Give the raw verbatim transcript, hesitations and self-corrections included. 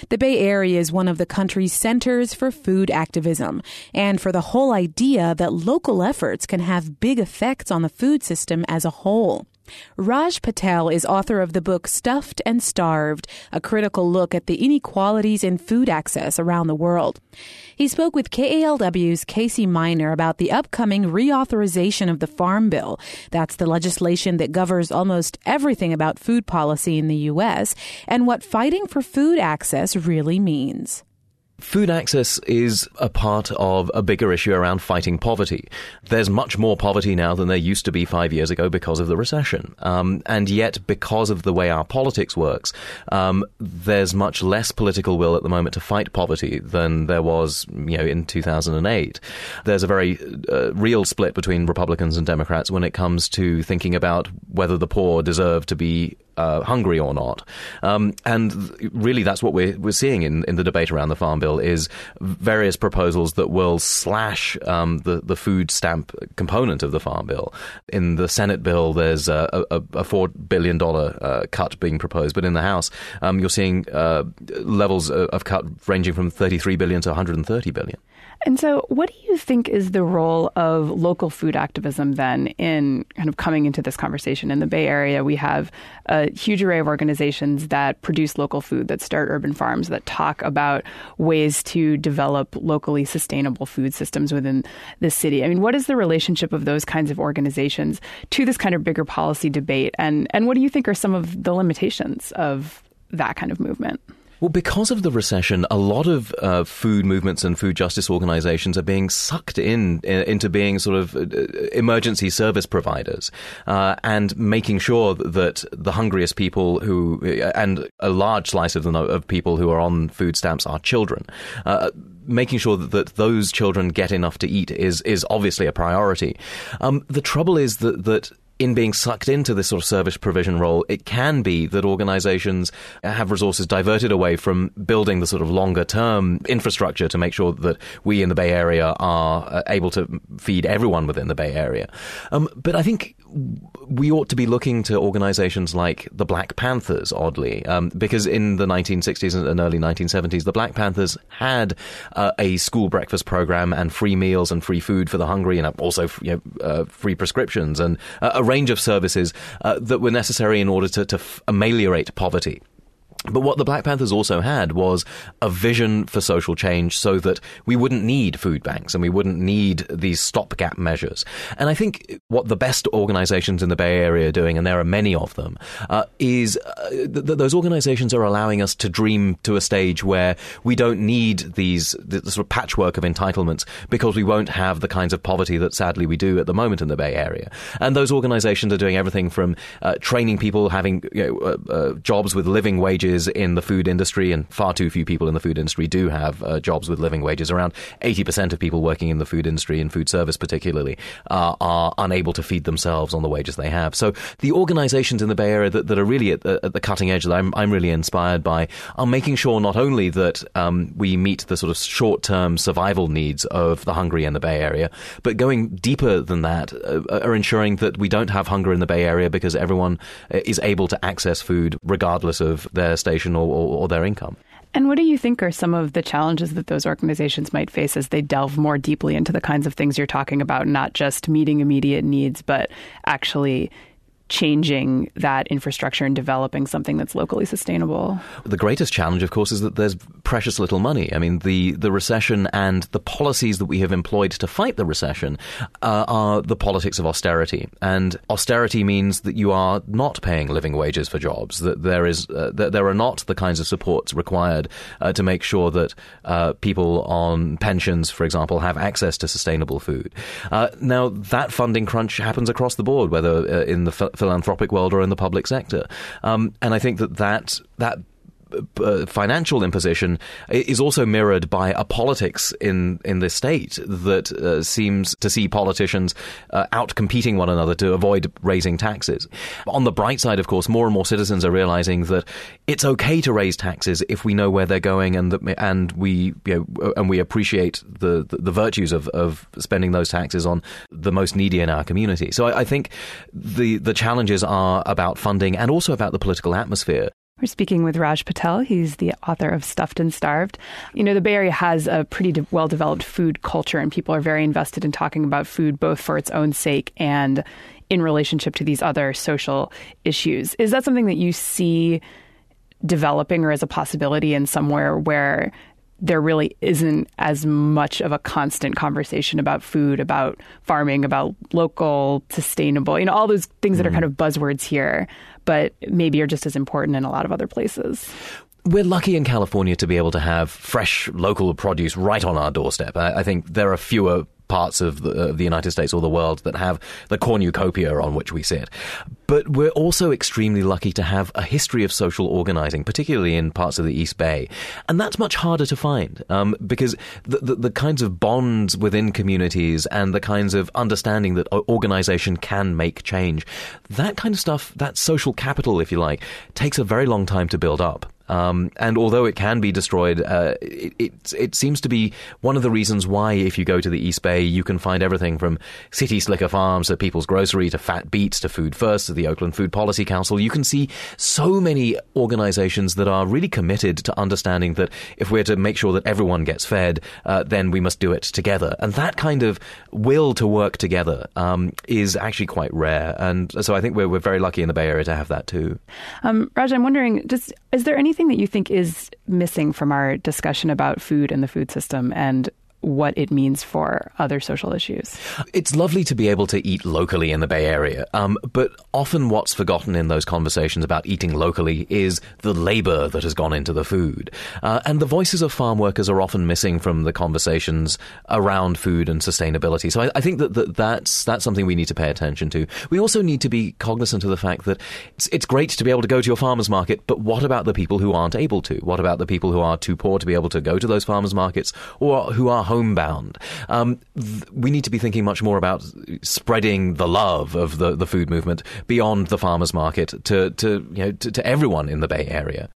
The Bay Area is one of the country's centers for food activism and for the whole idea that local efforts can have big effects on the food system as a whole. Raj Patel is author of the book Stuffed and Starved, a critical look at the inequalities in food access around the world. He spoke with K A L W's Casey Miner about the upcoming reauthorization of the Farm Bill. That's the legislation that governs almost everything about food policy in the U S, and what fighting for food access really means. Food access is a part of a bigger issue around fighting poverty. There's much more poverty now than there used to be five years ago because of the recession. Um, and yet, because of the way our politics works, um, there's much less political will at the moment to fight poverty than there was, you know, in two thousand eight. There's a very uh, real split between Republicans and Democrats when it comes to thinking about whether the poor deserve to be Uh, hungry or not. Um, and really that's what we're, we're seeing in, in the debate around the Farm Bill is various proposals that will slash um, the, the food stamp component of the Farm Bill. In the Senate bill, there's a, a, a four billion dollars uh, cut being proposed, but in the House, um, you're seeing uh, levels of, of cut ranging from thirty-three billion dollars to one hundred thirty billion dollars. And so what do you think is the role of local food activism then in kind of coming into this conversation? In the Bay Area, we have a huge array of organizations that produce local food, that start urban farms, that talk about ways to develop locally sustainable food systems within the city. I mean, what is the relationship of those kinds of organizations to this kind of bigger policy debate? And, and what do you think are some of the limitations of that kind of movement? Well, because of the recession, a lot of uh, food movements and food justice organizations are being sucked in, in into being sort of emergency service providers uh, and making sure that the hungriest people who, and a large slice of the of people who are on food stamps are children. Uh, making sure that, that those children get enough to eat is is obviously a priority. Um, the trouble is that that in being sucked into this sort of service provision role, it can be that organizations have resources diverted away from building the sort of longer term infrastructure to make sure that we in the Bay Area are able to feed everyone within the Bay Area. Um, but I think we ought to be looking to organizations like the Black Panthers, oddly, um, because in the nineteen sixties and early nineteen seventies, the Black Panthers had uh, a school breakfast program and free meals and free food for the hungry, and also you know, uh, free prescriptions and uh, a range of services uh, that were necessary in order to, to f- ameliorate poverty. But what the Black Panthers also had was a vision for social change so that we wouldn't need food banks and we wouldn't need these stopgap measures. And I think what the best organizations in the Bay Area are doing, and there are many of them, uh, is uh, th- th- those organizations are allowing us to dream to a stage where we don't need these the, the sort of patchwork of entitlements because we won't have the kinds of poverty that sadly we do at the moment in the Bay Area. And those organizations are doing everything from uh, training people, having you know, uh, uh, jobs with living wages in the food industry, and far too few people in the food industry do have uh, jobs with living wages. Around eighty percent of people working in the food industry, and food service particularly, uh, are unable to feed themselves on the wages they have. So the organizations in the Bay Area that, that are really at the, at the cutting edge that I'm, I'm really inspired by are making sure not only that um, we meet the sort of short-term survival needs of the hungry in the Bay Area, but going deeper than that uh, are ensuring that we don't have hunger in the Bay Area because everyone is able to access food regardless of their station or, or, or their income. And what do you think are some of the challenges that those organizations might face as they delve more deeply into the kinds of things you're talking about, not just meeting immediate needs, but actually changing that infrastructure and developing something that's locally sustainable? The greatest challenge, of course, is that there's precious little money. I mean, the, the recession and the policies that we have employed to fight the recession uh, are the politics of austerity. And austerity means that you are not paying living wages for jobs, that there is uh, that there are not the kinds of supports required uh, to make sure that uh, people on pensions, for example, have access to sustainable food. Uh, now, that funding crunch happens across the board, whether uh, in the ph- philanthropic world or in the public sector. Um, and I think that that, that Uh, financial imposition is also mirrored by a politics in, in this state that uh, seems to see politicians uh, out-competing one another to avoid raising taxes. On the bright side, of course, more and more citizens are realizing that it's okay to raise taxes if we know where they're going and that, and we you know, and we appreciate the, the, the virtues of, of spending those taxes on the most needy in our community. So I, I think the, the challenges are about funding and also about the political atmosphere. We're speaking with Raj Patel. He's the author of Stuffed and Starved. You know, the Bay Area has a pretty de- well-developed food culture, and people are very invested in talking about food, both for its own sake and in relationship to these other social issues. Is that something that you see developing or as a possibility in somewhere where there really isn't as much of a constant conversation about food, about farming, about local, sustainable, you know, all those things that are kind of buzzwords here, but maybe are just as important in a lot of other places? We're lucky in California to be able to have fresh local produce right on our doorstep. I, I think there are fewer parts of the, of the United States or the world that have the cornucopia on which we sit. But we're also extremely lucky to have a history of social organizing, particularly in parts of the East Bay. And that's much harder to find um, because the, the, the kinds of bonds within communities and the kinds of understanding that organization can make change, that kind of stuff, that social capital, if you like, takes a very long time to build up. Um, and although it can be destroyed, uh, it, it, it seems to be one of the reasons why, if you go to the East Bay, you can find everything from City Slicker Farms to People's Grocery to Fat Beats to Food First to the Oakland Food Policy Council. You can see so many organizations that are really committed to understanding that if we're to make sure that everyone gets fed, uh, then we must do it together. And that kind of will to work together um, is actually quite rare. And so I think we're, we're very lucky in the Bay Area to have that too. Um, Raj, I'm wondering, just is there anything that you think is missing from our discussion about food and the food system and what it means for other social issues? It's lovely to be able to eat locally in the Bay Area, um, but often what's forgotten in those conversations about eating locally is the labor that has gone into the food. Uh, and the voices of farm workers are often missing from the conversations around food and sustainability. So I, I think that, that that's, that's something we need to pay attention to. We also need to be cognizant of the fact that it's, it's great to be able to go to your farmer's market, but what about the people who aren't able to? What about the people who are too poor to be able to go to those farmers' markets or who are homebound? Um, th- we need to be thinking much more about spreading the love of the, the food movement beyond the farmers market to, to, you know, to, to everyone in the Bay Area.